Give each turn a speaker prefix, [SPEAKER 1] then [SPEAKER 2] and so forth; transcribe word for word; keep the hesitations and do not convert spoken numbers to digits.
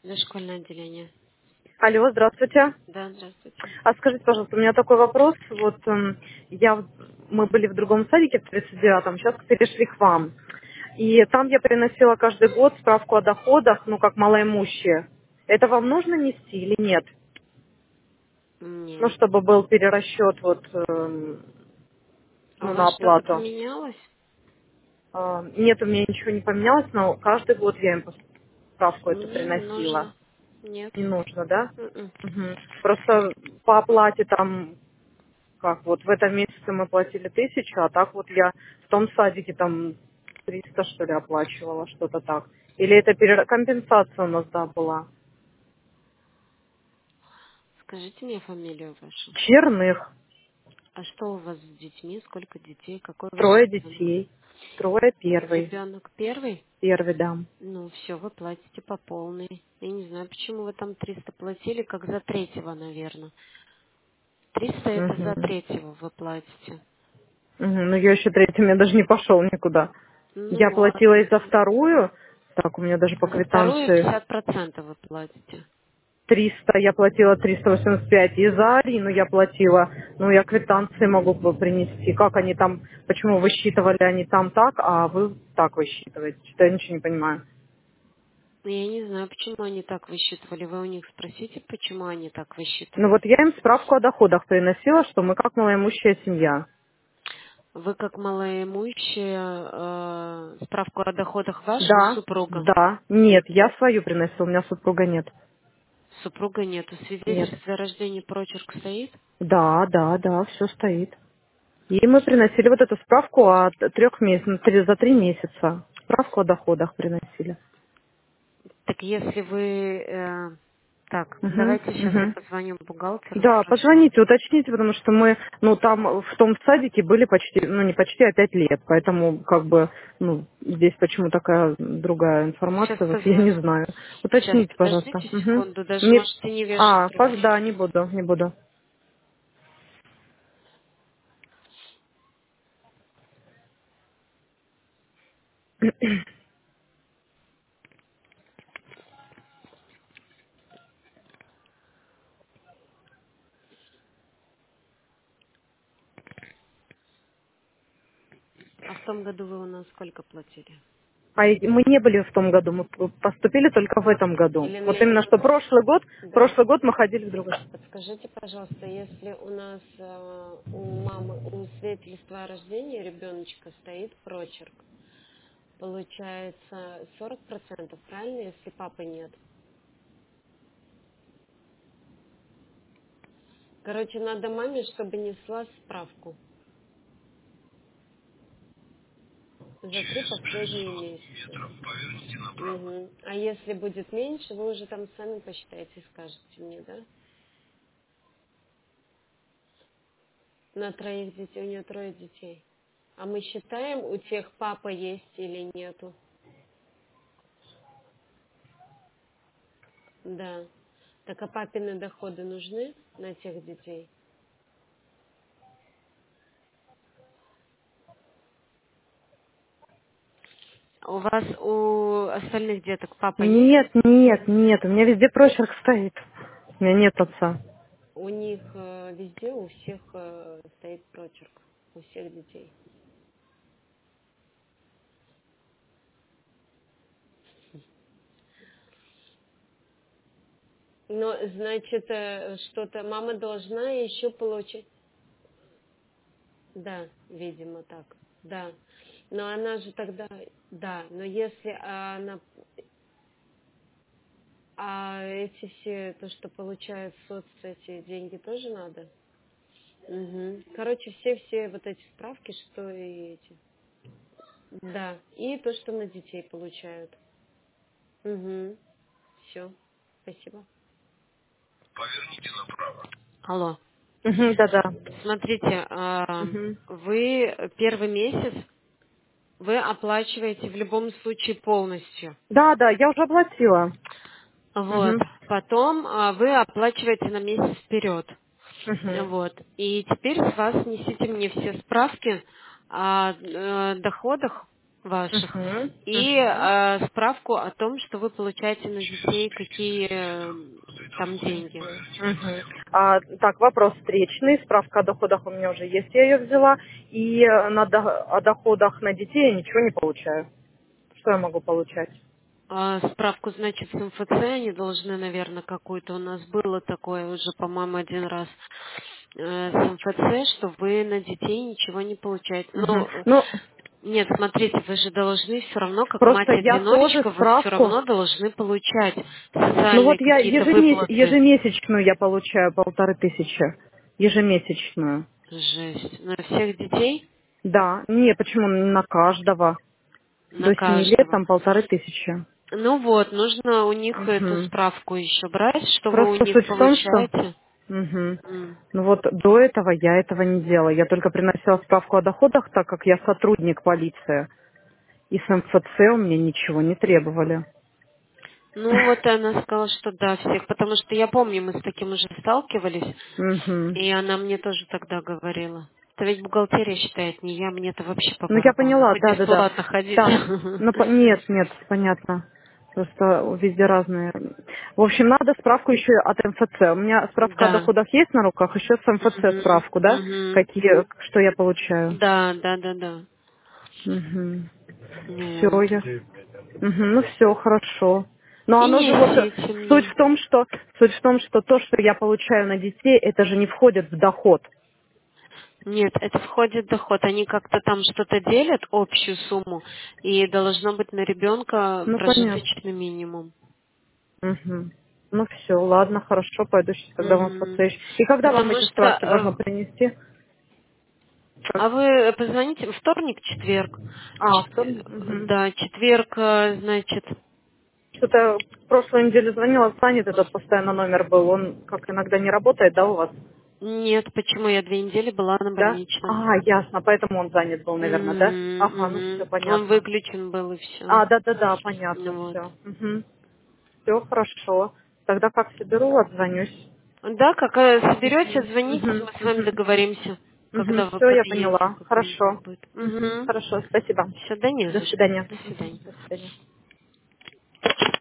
[SPEAKER 1] Дошкольное отделение.
[SPEAKER 2] Алло, здравствуйте.
[SPEAKER 1] Да, здравствуйте.
[SPEAKER 2] А скажите, пожалуйста, у меня такой вопрос. Вот эм, я, в- мы были в другом садике, в тридцать девятом, сейчас перешли к вам. И там я приносила каждый год справку о доходах, ну, как малоимущие. Это вам нужно нести или нет? Ну,
[SPEAKER 1] Нет.
[SPEAKER 2] чтобы был перерасчет вот, эм,
[SPEAKER 1] А у
[SPEAKER 2] ну,
[SPEAKER 1] вас
[SPEAKER 2] на
[SPEAKER 1] что-то
[SPEAKER 2] оплату.
[SPEAKER 1] поменялось?
[SPEAKER 2] А, нет, у меня ничего не поменялось, но каждый год я им справку эту
[SPEAKER 1] Мне не
[SPEAKER 2] приносила.
[SPEAKER 1] нужно. Нет.
[SPEAKER 2] Не нужно, да?
[SPEAKER 1] М-м.
[SPEAKER 2] Мгм. Просто по оплате там как вот в этом месяце мы платили тысячу, а так вот я в том садике там триста что ли оплачивала, что-то так. Или это перер- компенсация у нас, да, была.
[SPEAKER 1] Скажите мне фамилию вашу.
[SPEAKER 2] Черных,
[SPEAKER 1] А что у вас с детьми? Сколько детей? Какой ваш
[SPEAKER 2] трое
[SPEAKER 1] ребенок?
[SPEAKER 2] детей, трое первый,
[SPEAKER 1] Ребенок первый?
[SPEAKER 2] первый, да.
[SPEAKER 1] Ну, все, вы платите по полной. Я не знаю, почему вы там триста платили, как за третьего, наверное. Триста это за
[SPEAKER 2] Угу.
[SPEAKER 1] третьего вы платите.
[SPEAKER 2] Ну я еще третьим, я даже не пошел никуда. Я
[SPEAKER 1] Ну, а
[SPEAKER 2] платила и за вторую, так у меня даже по
[SPEAKER 1] за вторую
[SPEAKER 2] квитанции
[SPEAKER 1] пятьдесят процентов вы платите.
[SPEAKER 2] триста, я платила триста восемьдесят пять, и за Арину я платила, ну, я квитанции могу бы принести. Как они там, почему высчитывали они там так, а вы так высчитываете? Что-то я ничего не понимаю.
[SPEAKER 1] Ну, я не знаю, почему они так высчитывали. Вы у них спросите, почему они так
[SPEAKER 2] Ну,
[SPEAKER 1] высчитывали.
[SPEAKER 2] вот я им справку о доходах приносила, что мы как малоимущая семья.
[SPEAKER 1] Вы как малоимущие э, справку о доходах вашего
[SPEAKER 2] Да,
[SPEAKER 1] супруга.
[SPEAKER 2] да, нет, я свою приносила, у меня супруга нет.
[SPEAKER 1] Супруга нету. В
[SPEAKER 2] Нет.
[SPEAKER 1] свидетельстве о рождении прочерк стоит.
[SPEAKER 2] Да, да, да, все стоит. И мы приносили вот эту справку о трех месяцах, за три месяца. Справку о доходах приносили.
[SPEAKER 1] Так если вы... э, так,
[SPEAKER 2] Угу,
[SPEAKER 1] давайте сейчас я
[SPEAKER 2] угу.
[SPEAKER 1] позвоню бухгалтеру,
[SPEAKER 2] Да,
[SPEAKER 1] спрошу.
[SPEAKER 2] позвоните, уточните, потому что мы, ну, там в том садике были почти, ну, не почти, а пять лет, поэтому, как бы, ну, здесь почему такая другая
[SPEAKER 1] Сейчас
[SPEAKER 2] информация, вот я не
[SPEAKER 1] позвоню.
[SPEAKER 2] знаю.
[SPEAKER 1] Сейчас,
[SPEAKER 2] Уточните, пожалуйста.
[SPEAKER 1] подождите
[SPEAKER 2] Угу.
[SPEAKER 1] секунду, даже
[SPEAKER 2] Не...
[SPEAKER 1] можете не вешать
[SPEAKER 2] А, пож-
[SPEAKER 1] трубку.
[SPEAKER 2] да, не буду, не буду.
[SPEAKER 1] А в том году вы у нас сколько платили?
[SPEAKER 2] А и- мы не были в том году, мы п- поступили только в этом году.
[SPEAKER 1] Или
[SPEAKER 2] Вот
[SPEAKER 1] мне
[SPEAKER 2] именно
[SPEAKER 1] не...
[SPEAKER 2] что прошлый год,
[SPEAKER 1] Да.
[SPEAKER 2] прошлый год мы ходили в другой.
[SPEAKER 1] Подскажите, пожалуйста, если у нас э, у мамы, у свидетельства о рождении ребеночка стоит прочерк, получается сорок процентов, правильно, если папы нет? Короче, надо маме, чтобы несла справку за три последние месяца. Мгм. А если будет меньше, вы уже там сами посчитаете и скажете мне, да? На троих детей, у нее трое детей. А мы считаем, у тех папа есть или нету? Да. Так а папины доходы нужны на тех детей? У вас, у остальных деток папа есть?
[SPEAKER 2] Нет, нет, нет, у меня везде прочерк стоит. У меня нет отца.
[SPEAKER 1] У них э, везде, у всех э, стоит прочерк, у всех детей. Но, значит, э, что-то мама должна еще получить. Да, видимо, так. Да. Но она же тогда, да, но если она, а эти все, то, что получает соц, эти деньги тоже надо? Угу. Короче, все-все вот эти справки, что и эти. Да, и то, что на детей получают. Угу. Все. Спасибо. Алло.
[SPEAKER 2] Угу, да-да.
[SPEAKER 1] Смотрите, а,
[SPEAKER 2] Угу.
[SPEAKER 1] вы первый месяц вы оплачиваете в любом случае полностью.
[SPEAKER 2] Да, да, я уже оплатила.
[SPEAKER 1] Вот.
[SPEAKER 2] Угу.
[SPEAKER 1] Потом а, вы оплачиваете на месяц вперед.
[SPEAKER 2] Угу.
[SPEAKER 1] Вот. И теперь с вас несите мне все справки о э, доходах. ваших.
[SPEAKER 2] Угу.
[SPEAKER 1] И э, справку о том, что вы получаете на детей какие э, там деньги.
[SPEAKER 2] Угу. А, так, вопрос встречный. Справка о доходах у меня уже есть, я ее взяла. И э, на до- о доходах на детей я ничего не получаю. Что я могу получать?
[SPEAKER 1] А справку, значит, с эм эф цэ они должны, наверное, какую-то. У нас было такое уже, по-моему, один раз э, с эм эф цэ, что вы на детей ничего не получаете.
[SPEAKER 2] Угу.
[SPEAKER 1] Ну,
[SPEAKER 2] Ну,
[SPEAKER 1] нет, смотрите, вы же должны все равно, как
[SPEAKER 2] просто я тоже
[SPEAKER 1] мать-одиночка, вы все
[SPEAKER 2] справку.
[SPEAKER 1] равно должны получать
[SPEAKER 2] Ну вот
[SPEAKER 1] социальные
[SPEAKER 2] я
[SPEAKER 1] какие-то
[SPEAKER 2] ежемес-
[SPEAKER 1] выплаты.
[SPEAKER 2] ежемесячную я получаю полторы тысячи. Ежемесячную.
[SPEAKER 1] Жесть. На всех детей?
[SPEAKER 2] Да. Не, почему? На каждого.
[SPEAKER 1] На
[SPEAKER 2] До семи лет
[SPEAKER 1] каждого.
[SPEAKER 2] там полторы тысячи.
[SPEAKER 1] Ну вот, нужно у них эту
[SPEAKER 2] Угу.
[SPEAKER 1] справку еще брать, что вы у
[SPEAKER 2] Просто
[SPEAKER 1] них
[SPEAKER 2] суть в том, что...
[SPEAKER 1] получаете.
[SPEAKER 2] Мгм.
[SPEAKER 1] М.
[SPEAKER 2] Ну вот до этого я этого не делала. Я только приносила справку о доходах, так как я сотрудник полиции. И с эм эф цэ у меня ничего не требовали.
[SPEAKER 1] Ну вот она сказала, что да, всех, потому что я помню, мы с таким уже сталкивались,
[SPEAKER 2] Мгм.
[SPEAKER 1] и она мне тоже тогда говорила. Это ведь бухгалтерия считает, не я, мне это вообще по
[SPEAKER 2] Ну я
[SPEAKER 1] барабану.
[SPEAKER 2] поняла,
[SPEAKER 1] Хоть
[SPEAKER 2] да, да, да.
[SPEAKER 1] бесплатно ходить.
[SPEAKER 2] Так, ну по- нет, нет, понятно. Просто везде разные. В общем, надо справку еще от эм эф цэ. У меня справка о
[SPEAKER 1] Да.
[SPEAKER 2] доходах есть на руках, еще с эм эф цэ
[SPEAKER 1] Мгм,
[SPEAKER 2] справку, да?
[SPEAKER 1] мгм.
[SPEAKER 2] Какие, что я получаю.
[SPEAKER 1] Да, да, да, да.
[SPEAKER 2] Угу.
[SPEAKER 1] Ну
[SPEAKER 2] Все,
[SPEAKER 1] вот.
[SPEAKER 2] я. Мгм, ну все, хорошо. Но
[SPEAKER 1] И
[SPEAKER 2] оно же вот э,
[SPEAKER 1] несите
[SPEAKER 2] суть
[SPEAKER 1] мне.
[SPEAKER 2] в том, что суть в том, что то, что я получаю на детей, это же не входит в доход.
[SPEAKER 1] Нет, это входит в доход. Они как-то там что-то делят, общую сумму, и должно быть на ребенка
[SPEAKER 2] Ну понятно.
[SPEAKER 1] прожиточный минимум.
[SPEAKER 2] Мгм. Ну все, ладно, хорошо, пойду сейчас тогда вам
[SPEAKER 1] Мгм.
[SPEAKER 2] подсвечу. И когда вам
[SPEAKER 1] Потому
[SPEAKER 2] эти
[SPEAKER 1] что,
[SPEAKER 2] справки
[SPEAKER 1] э,
[SPEAKER 2] можно принести? Как?
[SPEAKER 1] а вы позвоните вторник, четверг.
[SPEAKER 2] А, кто?
[SPEAKER 1] Чет-
[SPEAKER 2] Мгм.
[SPEAKER 1] Да, четверг, э, значит,
[SPEAKER 2] Что-то в прошлой неделе звонила, занят этот постоянно номер был. Он как иногда не работает, да, у вас?
[SPEAKER 1] нет, почему я две недели была на
[SPEAKER 2] Да?
[SPEAKER 1] больничном.
[SPEAKER 2] А, ясно, поэтому он занят был, наверное, да?
[SPEAKER 1] Мгм,
[SPEAKER 2] Ага, ну все
[SPEAKER 1] мгм. Он
[SPEAKER 2] понятно.
[SPEAKER 1] выключен был и все.
[SPEAKER 2] А, да-да-да, понятно,
[SPEAKER 1] Ну вот.
[SPEAKER 2] все. Все хорошо. Тогда как соберу, отзвонюсь.
[SPEAKER 1] Да, как э, соберете,
[SPEAKER 2] Мгм,
[SPEAKER 1] звоните,
[SPEAKER 2] мгм,
[SPEAKER 1] мы с вами
[SPEAKER 2] мгм.
[SPEAKER 1] договоримся,
[SPEAKER 2] Мгм,
[SPEAKER 1] когда вы
[SPEAKER 2] все, я
[SPEAKER 1] подъедете,
[SPEAKER 2] поняла.
[SPEAKER 1] как у них
[SPEAKER 2] Хорошо.
[SPEAKER 1] будет.
[SPEAKER 2] Мгм,
[SPEAKER 1] Угу.
[SPEAKER 2] хорошо, спасибо.
[SPEAKER 1] Все, да не
[SPEAKER 2] До
[SPEAKER 1] за что.
[SPEAKER 2] свидания.
[SPEAKER 1] До
[SPEAKER 2] Мгм,
[SPEAKER 1] свидания.
[SPEAKER 2] до свидания.